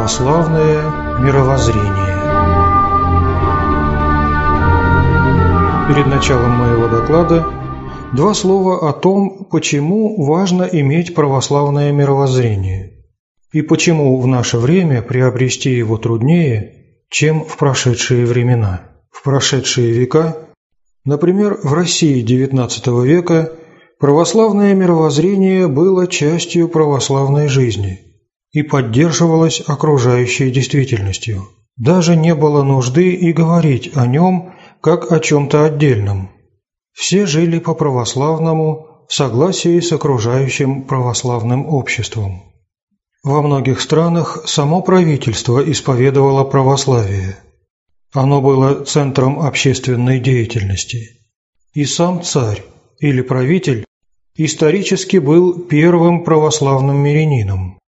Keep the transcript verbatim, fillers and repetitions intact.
Православное мировоззрение. Перед началом моего доклада два слова о том, почему важно иметь православное мировоззрение и почему в наше время приобрести его труднее, чем в прошедшие времена. В прошедшие века, например, в России девятнадцатого века, православное мировоззрение было частью православной жизни и поддерживалось окружающей действительностью. Даже не было нужды и говорить о нем как о чем-то отдельном. Все жили по-православному в согласии с окружающим православным обществом. Во многих странах само правительство исповедовало православие. Оно было центром общественной деятельности. И сам царь или правитель исторически был первым православным мирянином.